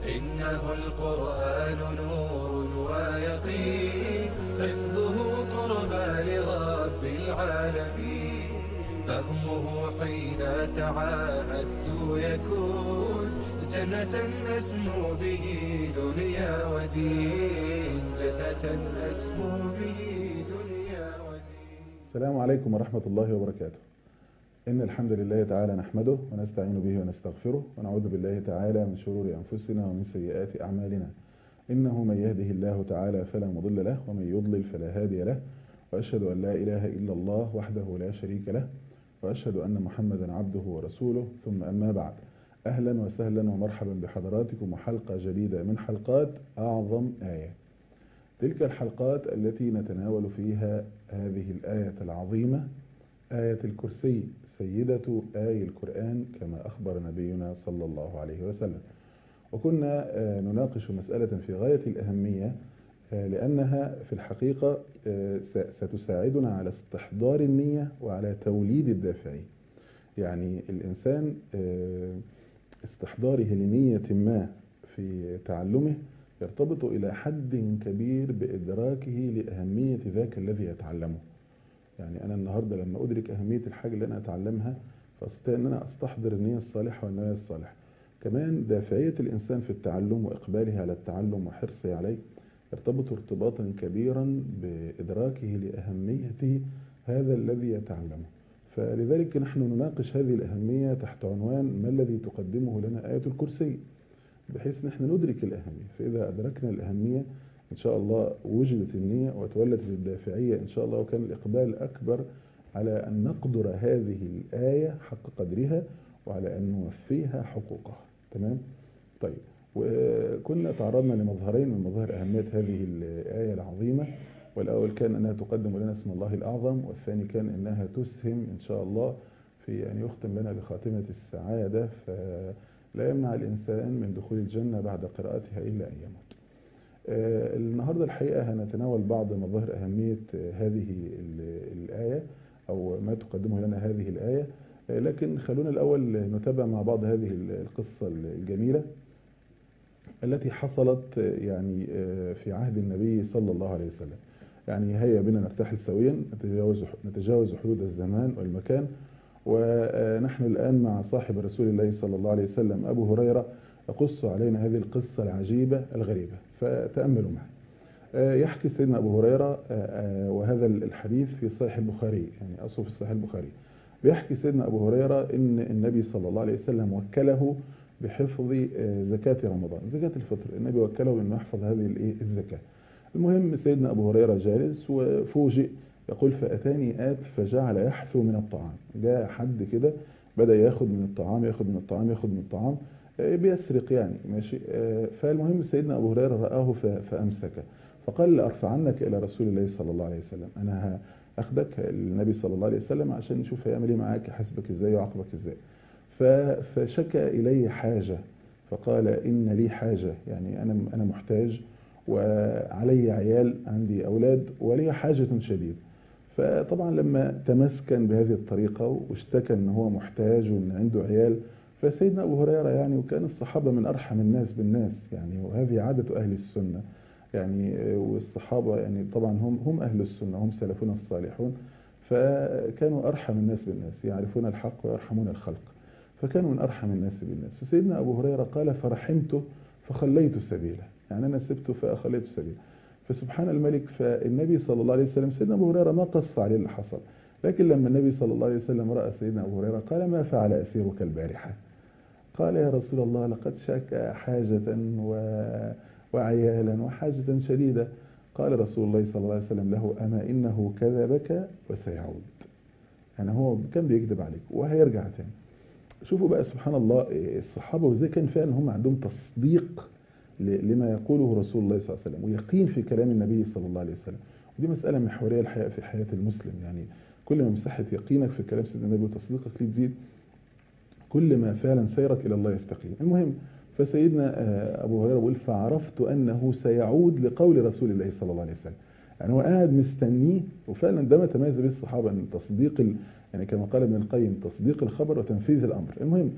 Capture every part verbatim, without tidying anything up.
إنه القرآن نور ويقين، حفظه قربى لرب العالمين. فهمه حين تعاهدت يكون جنة أسمو به دنيا ودين، جنة أسمو به دنيا ودين. السلام عليكم ورحمة الله وبركاته. إن الحمد لله تعالى نحمده ونستعين به ونستغفره ونعوذ بالله تعالى من شرور أنفسنا ومن سيئات أعمالنا. إنه من يهده الله تعالى فلا مضل له ومن يضلل فلا هادي له، وأشهد أن لا إله إلا الله وحده لا شريك له، وأشهد أن محمدا عبده ورسوله. ثم أما بعد، أهلا وسهلا ومرحبا بحضراتكم وحلقة جديدة من حلقات أعظم آية. تلك الحلقات التي نتناول فيها هذه الآية العظيمة، آية الكرسي، سيدة آي القرآن كما أخبر نبينا صلى الله عليه وسلم. وكنا نناقش مسألة في غاية الأهمية، لأنها في الحقيقة ستساعدنا على استحضار النية وعلى توليد الدافعية. يعني الإنسان استحضاره لنية ما في تعلمه يرتبط إلى حد كبير بإدراكه لأهمية ذاك الذي يتعلمه. يعني أنا النهاردة لما أدرك أهمية الحاجة اللي أنا أتعلمها فأستطيع أن أنا أستحضر النية الصالحة والنية الصالحة. كمان دافعية الإنسان في التعلم وإقباله على التعلم وحرصه عليه يرتبط ارتباطا كبيرا بإدراكه لأهمية هذا الذي يتعلمه. فلذلك نحن نناقش هذه الأهمية تحت عنوان ما الذي تقدمه لنا آية الكرسي، بحيث نحن ندرك الأهمية. فإذا أدركنا الأهمية إن شاء الله وجدت النية وتولدت الدافعية إن شاء الله، وكان الإقبال أكبر على أن نقدر هذه الآية حق قدرها وعلى أن نوفيها حقوقها. تمام؟ طيب، وكنا تعرضنا لمظهرين من مظاهر أهمية هذه الآية العظيمة. والأول كان أنها تقدم لنا اسم الله الأعظم، والثاني كان أنها تسهم إن شاء الله في أن يختم لنا بخاتمة السعادة، فلا يمنع الإنسان من دخول الجنة بعد قراءتها إلا أن يموت. آه النهاردة الحقيقة هنتناول بعض مظاهر أهمية هذه الآية أو ما تقدمه لنا هذه الآية، آه لكن خلونا الأول نتابع مع بعض هذه القصة الجميلة التي حصلت يعني آه في عهد النبي صلى الله عليه وسلم. يعني هيا بنا نرتحل سويا، نتجاوز نتجاوز حدود الزمان والمكان، ونحن الآن مع صاحب رسول الله صلى الله عليه وسلم أبو هريرة يقص علينا هذه القصة العجيبة الغريبة، فتأملوا معي. يحكي سيدنا أبو هريرة، وهذا الحديث في صحيح البخاري، يعني أصله في صحيح البخاري. بيحكي سيدنا أبو هريرة إن النبي صلى الله عليه وسلم وكله بحفظ زكاة رمضان، زكاة الفطر. النبي وكله إنه يحفظ هذه الزكاة. المهم سيدنا أبو هريرة جالس وفوجئ، يقول فأتاني آت فجعل يحثو من الطعام. جاء حد كده بدأ ياخد من الطعام ياخد من الطعام ياخد من الطعام، بيسرق يعني ماشي. فالمهم سيدنا أبو هريرة رآه فأمسك، فقال لأرفعنك إلى رسول الله صلى الله عليه وسلم، أنا هأخدك النبي صلى الله عليه وسلم عشان نشوف هيعمل ايه معاك، يحاسبك ازاي ويعاقبك ازاي. فشكى إليه حاجة، فقال إن لي حاجة، يعني أنا أنا محتاج وعلي عيال، عندي أولاد ولي حاجة شديدة. فطبعا لما تمسكن بهذه الطريقة واشتكى ان هو محتاج وان عنده عيال، فسيدنا أبو هريرة يعني، وكان الصحابة من أرحم الناس بالناس يعني، وهذه عادة أهل السنة يعني، والصحابة يعني طبعا هم هم أهل السنة، هم سلفنا الصالحون، فكانوا أرحم الناس بالناس، يعرفون الحق ويرحمون الخلق، فكانوا من أرحم الناس بالناس. فسيدنا أبو هريرة قال فرحمته فخليت سبيله، يعني أنا سبته فأخليت سبيله. فسبحان الملك، فالنبي صلى الله عليه وسلم سيدنا أبو هريرة ما قص عليه اللي حصل، لكن لما النبي صلى الله عليه وسلم رأى سيدنا أبو هريرة قال ما فعل أسيرك البارحة؟ قال يا رسول الله لقد شكى حاجة و... وعيالا وحاجة شديدة. قال رسول الله صلى الله عليه وسلم له أما إنه كذبك وسيعود، يعني هو كان بيكذب عليك وهيرجع تاني. شوفوا بقى سبحان الله الصحابة وازاي كان فعلا هم عندهم تصديق لما يقوله رسول الله صلى الله عليه وسلم ويقين في كلام النبي صلى الله عليه وسلم. ودي مسألة محورية الحقيقة في حياة المسلم، يعني كل ما مساحة يقينك في كلام سيدنا النبي وتصديقك ليه تزيد، كل ما فعلا سيرك إلى الله يستقيم. المهم فسيدنا أبو هريرة بيقول فعرفت أنه سيعود لقول رسول الله صلى الله عليه وسلم، يعني هو قاعد مستنيه. وفعلا ده ما تميز به الصحابة، ان تصديق ال... يعني كما قال ابن القيم تصديق الخبر وتنفيذ الأمر. المهم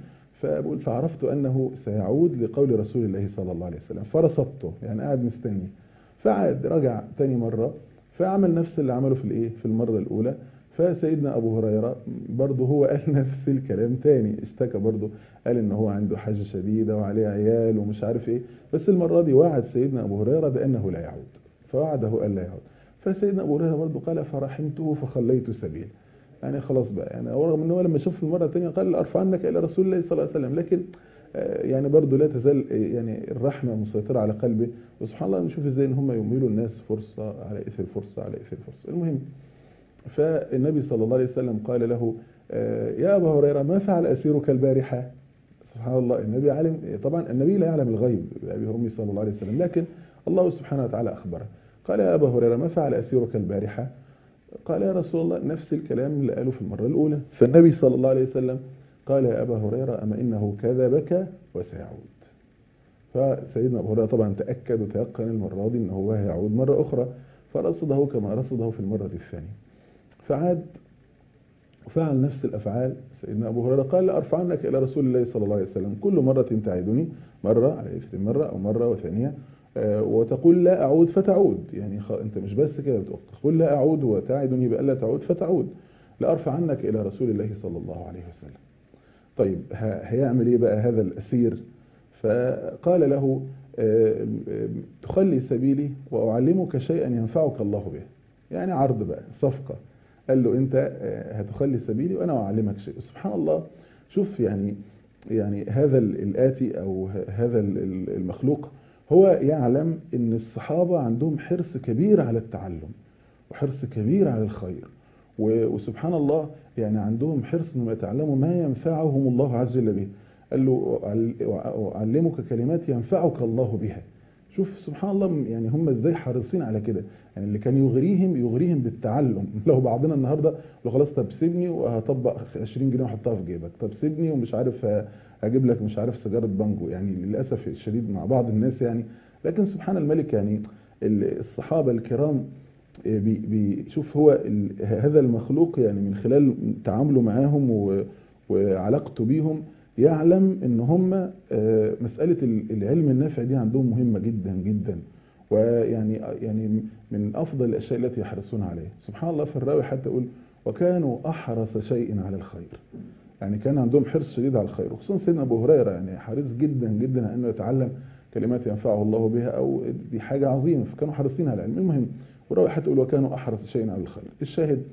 فبقول فعرفت أنه سيعود لقول رسول الله صلى الله عليه وسلم فرصدته، يعني قاعد مستني. فعاد رجع تاني مرة، فعمل نفس اللي عمله في الايه في المرة الأولى. فسيدنا أبو هريرة برضه هو قال نفس الكلام تاني، اشتكى برضه، قال إن هو عنده حاجة شديدة وعليه عيال ومش عارف ايه. بس المرة دي وعد سيدنا أبو هريرة بأنه لا يعود، فوعده أن لا يعود. فسيدنا أبو هريرة برضه قال فرحمته فخليت سبيل، يعني خلاص بقى، يعني رغم ان هو لما شاف المره الثانيه قال ارفعنك الى رسول الله صلى الله عليه وسلم، لكن يعني برضه لا تزال يعني الرحمه مسيطره على قلبه. وسبحان الله نشوف ازاي ان هم يميلوا الناس فرصه على اثر فرصه على اثر فرصه. المهم، فالنبي صلى الله عليه وسلم قال له يا ابا هريره ما فعل اسيرك البارحه؟ سبحان الله، النبي علم، طبعا النبي لا يعلم الغيب بأبي وأمي صلى الله عليه وسلم، لكن الله سبحانه وتعالى أخبره. قال يا أبا هريرة ما فعل أسيرك البارحة؟ قال يا رسول الله نفس الكلام اللي قاله في المرة الأولى. فالنبي صلى الله عليه وسلم قال يا أبا هريرة أما إنه كذبك وسيعود. فسيدنا أبو هريرة طبعا تأكد وتيقن المرة دي أنه هو هيعود مرة أخرى، فرصده كما رصده في المرة الثانية. فعاد وفعل نفس الأفعال. سيدنا أبو هريرة قال لأرفعنك إلى رسول الله صلى الله عليه وسلم، كل مرة تعدني مرة على إثر مرة أو مرة وثانية وتقول لا أعود فتعود، يعني أنت مش بس كده تقول لا أعود وتعدني بألا تعود فتعود، لأرفعنك إلى رسول الله صلى الله عليه وسلم. طيب هيعمل إيه بقى هذا الأسير؟ فقال له تخلي سبيلي وأعلمك شيئا ينفعك الله به، يعني عرض بقى صفقة. قال له أنت هتخلي سبيلي وأنا أعلمك شيء. سبحان الله، شوف يعني يعني هذا الآتي أو هذا المخلوق هو يعلم أن الصحابة عندهم حرص كبير على التعلم وحرص كبير على الخير، وسبحان الله يعني عندهم حرص أنهم يتعلموا ما ينفعهم الله عز وجل به. قال له أعلمك كلمات ينفعك الله بها. شوف سبحان الله، يعني هم ازاي حريصين على كده، يعني اللي كان يغريهم يغريهم بالتعلم. لو بعضنا النهارده لو خلاص طب سيبني وهطبق عشرين جنيه واحطها في جيبك، طب سيبني ومش عارف هجيب لك مش عارف سيجاره بانجو، يعني للاسف الشديد مع بعض الناس يعني. لكن سبحان الملك، يعني الصحابه الكرام بيشوف هو هذا المخلوق يعني من خلال تعامله معاهم وعلاقته بيهم يعلم ان هم مسألة العلم النافع دي عندهم مهمة جدا جدا، ويعني يعني من افضل الاشياء التي يحرصون عليها. سبحان الله، في الراوي حتى يقول وكانوا احرص شيء على الخير، يعني كان عندهم حرص شديد على الخير، وخصوصا سيدنا ابو هريرة يعني حريص جدا جدا على انه يتعلم كلمات ينفعه الله بها، او دي حاجة عظيمة، فكانوا حريصين على العلم. المهم، والراوي حتى يقول وكانوا احرص شيء على الخير. الشاهد،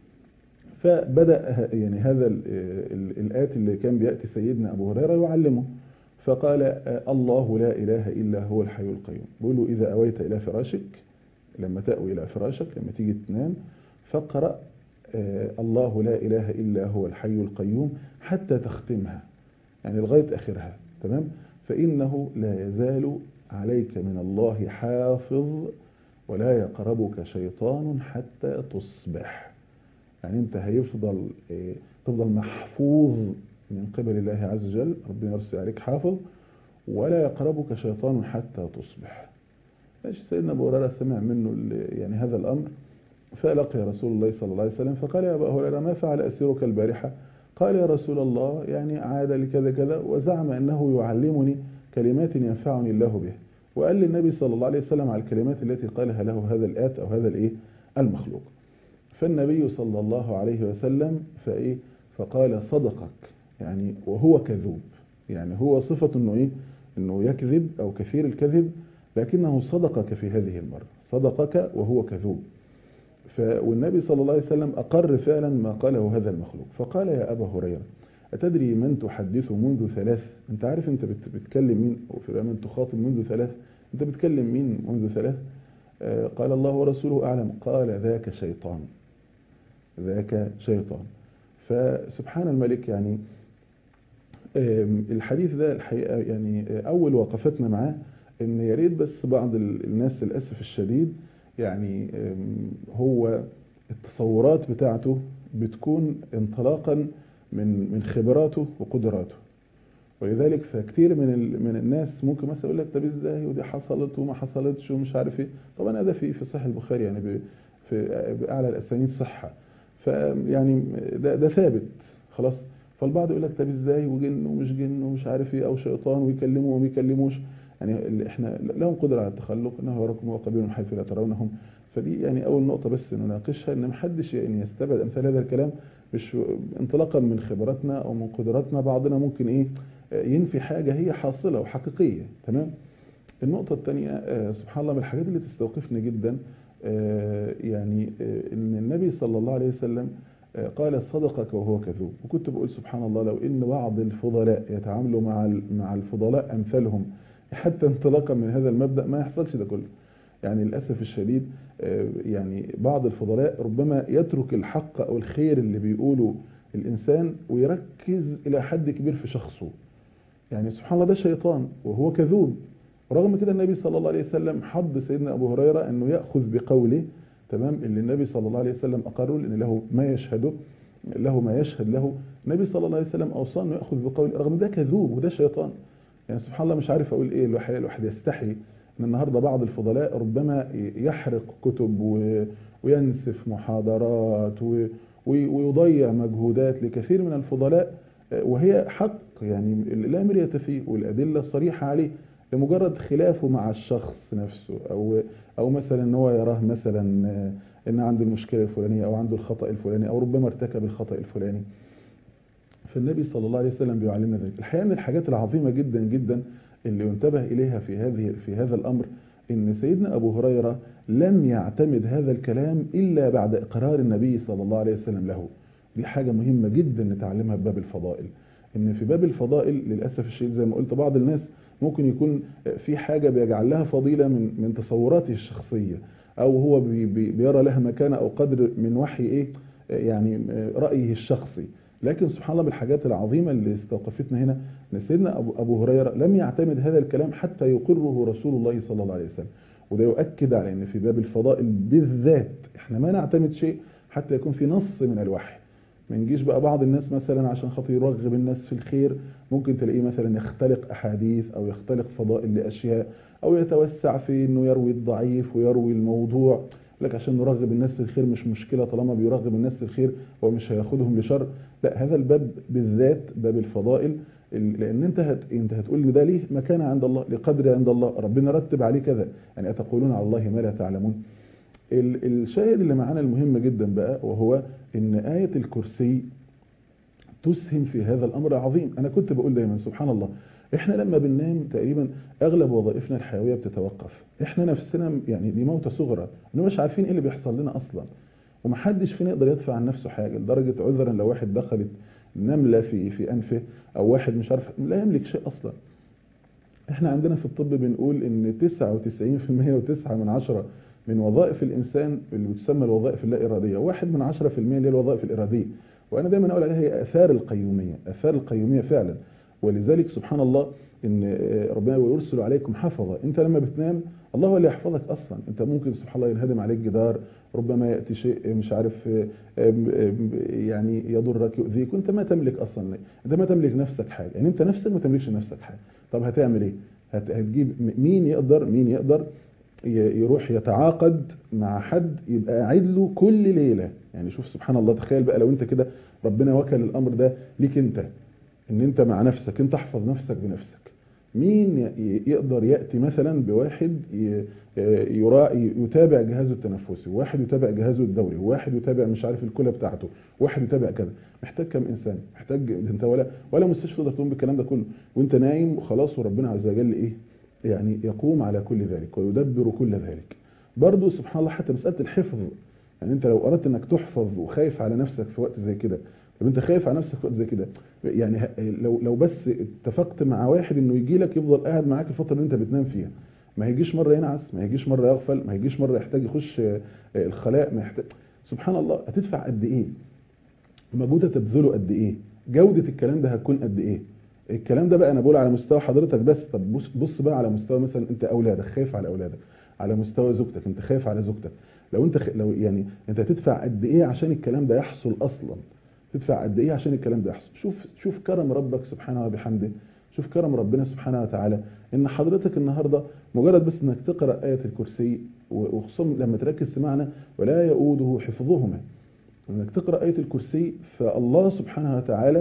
فبدأ يعني هذا الآتي اللي كان بيأتي سيدنا أبو هريرة يعلمه، فقال الله لا إله إلا هو الحي القيوم. بيقول له إذا أويت إلى فراشك، لما تأوي إلى فراشك لما تيجي تنام، فاقرأ الله لا إله إلا هو الحي القيوم حتى تختمها، يعني لغاية آخرها، تمام؟ فإنه لا يزال عليك من الله حافظ ولا يقربك شيطان حتى تصبح. يعني انت هيفضل اه تفضل محفوظ من قبل الله عز وجل، ربنا يرسل عليك حافظ، ولا يقربك شيطان حتى تصبح. ماشي. سيدنا ابو هريره سمع منه يعني هذا الامر، فلقي رسول الله صلى الله عليه وسلم فقال يا ابا هريره ما فعل اسيرك البارحه؟ قال يا رسول الله يعني عاد لكذا كذا، وزعم انه يعلمني كلمات ينفعني الله به، وقال للنبي صلى الله عليه وسلم على الكلمات التي قالها له هذا الآت او هذا الايه المخلوق. فالنبي صلى الله عليه وسلم فايه فقال صدقك، يعني وهو كذوب، يعني هو صفة انه ايه انه يكذب او كثير الكذب، لكنه صدقك في هذه المرة، صدقك وهو كذوب. والنبي صلى الله عليه وسلم اقر فعلا ما قاله هذا المخلوق. فقال يا ابا هريرة اتدري من تحدث منذ ثلاث؟ انت عارف انت بتتكلم مين، او في من تخاطب منذ ثلاث؟ انت بتكلم مين منذ ثلاث؟ آه قال الله ورسوله اعلم. قال ذاك شيطان، ذاك شيطان. فسبحان الملك، يعني الحديث ده الحقيقة يعني أول وقفتنا معاه إن يا ريت بس بعض الناس للأسف الشديد يعني هو التصورات بتاعته بتكون انطلاقا من من خبراته وقدراته، ولذلك فكتير من من الناس ممكن مثلا يقول لك طب ازاي ودي حصلت وما حصلتش ومش عارف ايه. طبعا هذا في في صحيح البخاري يعني في بأعلى الأسانيد صحة، فيعني ده, ده ثابت خلاص. فالبعض يقول لك طب ازاي وجن ومش جن ومش عارف ايه او شيطان ويكلموا وما بيكلموش. يعني اللي احنا لهم قدره على التخلق، انه يراكم وقبيل من حيث لا ترونهم. فدي يعني اول نقطه بس نناقشها، ان محدش يعني يستبعد امثال هذا الكلام، مش انطلاقا من خبراتنا او من قدراتنا. بعضنا ممكن ايه ينفي حاجه هي حاصله وحقيقيه. تمام. النقطة الثانية آه، سبحان الله من الحاجات اللي تستوقفني جدا آه، يعني آه، ان النبي صلى الله عليه وسلم آه، قال صدقك وهو كذوب. وكنت بقول سبحان الله لو ان بعض الفضلاء يتعاملوا مع ال- مع الفضلاء امثالهم حتى انطلاقا من هذا المبدأ ما يحصلش ده كله. يعني للأسف الشديد آه، يعني بعض الفضلاء ربما يترك الحق او الخير اللي بيقوله الانسان ويركز الى حد كبير في شخصه. يعني سبحان الله ده شيطان وهو كذوب. رغم كده النبي صلى الله عليه وسلم حض سيدنا أبو هريرة أنه يأخذ بقوله. تمام. اللي النبي صلى الله عليه وسلم أقره لأن له ما يشهده، له ما يشهد له. النبي صلى الله عليه وسلم أوصاه أنه يأخذ بقوله رغم ده كذوب وده شيطان. يعني سبحان الله مش عارف أقول إيه. الواحد الواحد يستحي أن النهاردة بعض الفضلاء ربما يحرق كتب و- وينسف محاضرات و- و- ويضيع مجهودات لكثير من الفضلاء وهي حق يعني لا مرية فيه والأدلة صريحة عليه، لمجرد خلافه مع الشخص نفسه، او او مثلا ان هو يراه مثلا ان عنده المشكله الفلانيه او عنده الخطا الفلاني او ربما ارتكب الخطا الفلاني. فالنبي صلى الله عليه وسلم بيعلمنا ذلك. الحقيقه من الحاجات العظيمه جدا جدا اللي ينتبه اليها في هذه في هذا الامر ان سيدنا ابو هريره لم يعتمد هذا الكلام الا بعد اقرار النبي صلى الله عليه وسلم له. دي حاجه مهمه جدا نتعلمها في باب الفضائل. ان في باب الفضائل للاسف الشديد زي ما قلت بعض الناس ممكن يكون في حاجه بيجعل لها فضيله من من تصوراته الشخصيه، او هو بي بي بيرى لها مكانه او قدر من وحي ايه يعني رايه الشخصي. لكن سبحان الله بالحاجات العظيمة اللي استوقفتنا هنا ان سيدنا أبو, أبو هريرة لم يعتمد هذا الكلام حتى يقره رسول الله صلى الله عليه وسلم. وده يؤكد على ان في باب الفضائل بالذات احنا ما نعتمد شيء حتى يكون في نص من الوحي. ما نجيش بقى بعض الناس مثلا عشان خاطر يرغب الناس في الخير ممكن تلاقيه مثلا يختلق احاديث او يختلق فضائل لاشياء او يتوسع في انه يروي الضعيف ويروي الموضوع لك عشان نرغب الناس في الخير. مش مشكلة طالما بيرغب الناس في الخير هو مش هياخدهم لشر. لا هذا الباب بالذات باب الفضائل لان انت هت... انت هتقول ان ده ليه مكانه عند الله لقدر عند الله ربنا رتب عليه كذا. يعني اتقولون على الله ما لا تعلمون. ال... الشاهد اللي معانا المهم جدا بقى وهو ان آية الكرسي تسهم في هذا الامر العظيم. انا كنت بقول دايما سبحان الله احنا لما بننام تقريبا اغلب وظائفنا الحيويه بتتوقف. احنا نفسنا يعني دي موتة صغرى انه مش عارفين ايه اللي بيحصل لنا اصلا. ومحدش فينا يقدر يدفع عن نفسه حاجه لدرجه عذرا لو واحد دخلت نمله في في انفه او واحد مش عارف لا يملك شيء اصلا. احنا عندنا في الطب بنقول ان تسعة وتسعين بالمئة وتسعة من عشرة من وظائف الانسان اللي بتسمى الوظائف اللا اراديه واحد من عشرة في المئة اللي هي الوظائف الاراديه. وانا دايما اقول عليها هي اثار القيوميه اثار القيوميه فعلا. ولذلك سبحان الله ان ربنا يرسل عليكم حفظه. انت لما بتنام الله هو اللي يحفظك اصلا. انت ممكن سبحان الله ينهدم عليك جدار ربما ياتي شيء مش عارف يعني يضرك يؤذيك وانت ما تملك اصلا. انت ما تملك نفسك حاجه. يعني انت نفسك ما تملكش نفسك حاجه. طب هتعمل ايه؟ هتجيب مين يقدر مين يقدر يروح يتعاقد مع حد يبقى قاعد له كل ليله. يعني شوف سبحان الله تخيل بقى لو انت كده ربنا وكل الامر ده ليك انت ان انت مع نفسك انت احفظ نفسك بنفسك. مين يقدر ياتي مثلا بواحد يراعي يتابع جهازه التنفسي وواحد يتابع جهازه الدوري وواحد يتابع مش عارف الكلى بتاعته وواحد يتابع كذا. محتاج كم انسان؟ محتاج انت ولا ولا مستشفى تقدر تقوم بالكلام ده كله وانت نايم وخلاص. وربنا عز وجل ايه يعني يقوم على كل ذلك ويدبر كل ذلك. برضه سبحان الله حتى مساله الحفظ. يعني انت لو اردت انك تحفظ وخايف على نفسك في وقت زي كده. طب انت خايف على نفسك في وقت زي كده يعني لو لو بس اتفقت مع واحد انه يجي لك يفضل قاعد معاك الفتره اللي انت بتنام فيها. ما هيجيش مره ينعس ما هيجيش مره يغفل ما هيجيش مره يحتاج يخش الخلاء ما يحتاج. سبحان الله هتدفع قد ايه؟ مجهود هتبذله قد ايه؟ جوده الكلام ده هتكون قد ايه؟ الكلام ده بقى انا بقول على مستوى حضرتك بس. طب بص بص بقى على مستوى مثلا انت اولادك خايف على اولادك. على مستوى زوجتك انت خايف على زوجتك. لو انت خ... لو يعني انت هتدفع قد ايه عشان الكلام ده يحصل اصلا؟ تدفع قد ايه عشان الكلام ده يحصل؟ شوف شوف كرم ربك سبحانه وبحمده. شوف كرم ربنا سبحانه وتعالى ان حضرتك النهارده مجرد بس انك تقرا ايه الكرسي وخصوصا لما تركز في معنى ولا يؤوده حفظهما. انك تقرا ايه الكرسي فالله سبحانه وتعالى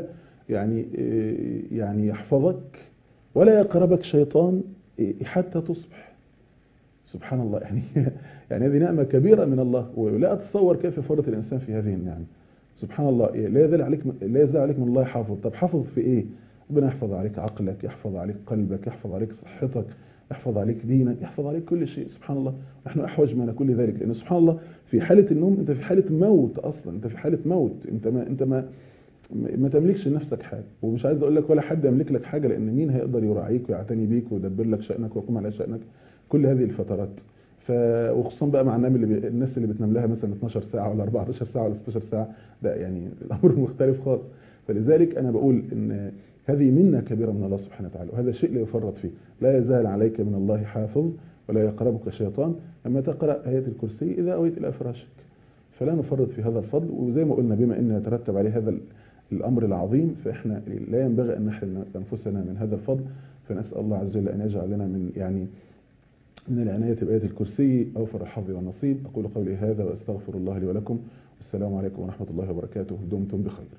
يعني يعني يحفظك ولا يقربك شيطان حتى تصبح. سبحان الله. يعني يعني هذه نعمة كبيرة من الله، ولا أتصور كيف يفرط الإنسان في هذه النعمة. سبحان الله. لا يزال عليك لا يزال عليك من الله حافظ. طب حافظ في إيه؟ ربنا يحفظ عليك عقلك، يحفظ عليك قلبك، يحفظ عليك صحتك، يحفظ عليك دينك، يحفظ عليك كل شيء. سبحان الله. نحن أحوج ما نكون لذلك، لأن سبحان الله في حالة النوم أنت في حالة موت أصلا، أنت في حالة موت. أنت ما أنت ما ما تملكش لنفسك حاجة، ومش عايز أقول لك ولا حد يملك لك حاجة، لأن مين هيقدر يراعيك ويعتني بيك ويدبر لك شأنك ويقوم على شأنك كل هذه الفترات. ف وخصوصا بقى مع الناس اللي بي... الناس اللي بتنام لها مثلا اتناشر ساعة ولا اربعتاشر ساعة ولا ستاشر ساعة، ده يعني الأمر مختلف خالص. فلذلك أنا بقول إن هذه منة كبيرة من الله سبحانه وتعالى، وهذا شيء لا يفرط فيه. لا يزال عليك من الله حافظ ولا يقربك شيطان لما تقرأ آية الكرسي إذا أويت إلى فراشك. فلا نفرط في هذا الفضل، وزي ما قلنا بما أن يترتب عليه هذا الأمر العظيم، فإحنا لا ينبغي أن نحرم أنفسنا من هذا الفضل. فنسأل الله عز وجل أن يجعل لنا من يعني من العناية بآية الكرسي أوفر الحظ والنصيب. أقول قولي هذا وأستغفر الله لي ولكم، والسلام عليكم ورحمة الله وبركاته. دمتم بخير.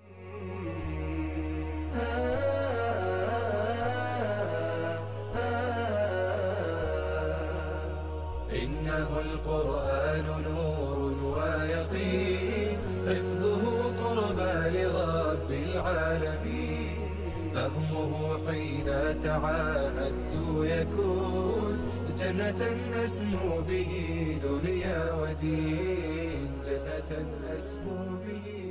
إنه القرآن نور ويقين، حفظه قربى لرب العالمين، فهمه حين تعاهدت يكون جنة أسمو به دنيا ودين، جنة أسمو به